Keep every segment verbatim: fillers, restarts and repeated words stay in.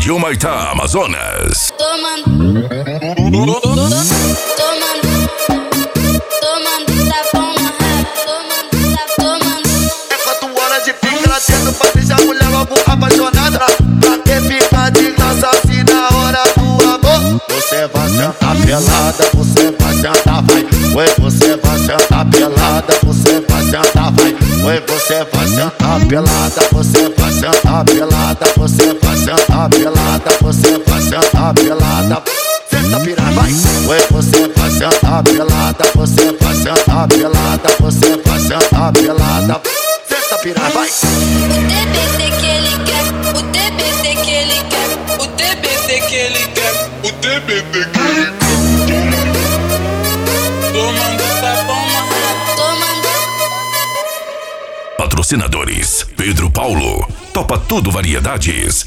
de Humaitá, Amazonas. Tomando, tomando, tomando tapão na rap, tomando, tomando. É quatro horas de pica, ela tendo pra deixar a mulher logo apaixonada. Pra ter ficar de graça assim na hora do amor. Você vai sentar pelada, você vai sentar, vai. Oi, você vai sentar pelada, você vai sentar, vai. Oi, você vai sentar pelada, você vai sentar pelada, você vai sentar pelada, você vai sentar pelada. Senta piranha, vai. Oi, você vai sentar pelada, você vai sentar pelada, você vai sentar pelada. Senta piranha, vai. O D B C que ele quer, o D B C que ele quer, o D B C que ele quer, o D B C que ele quer. Tomando tapão na rap, tomando. Patrocinadores: Pedro Paulo, Topa Tudo Variedades.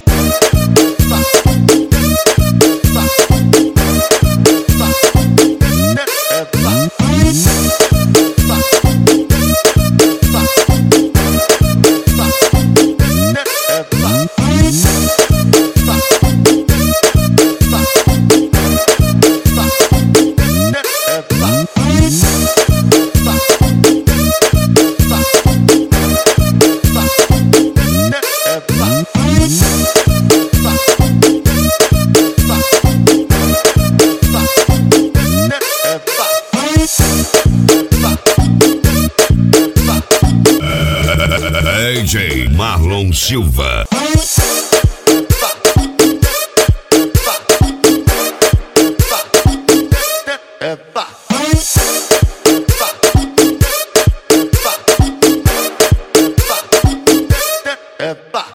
D J Marlon Silva.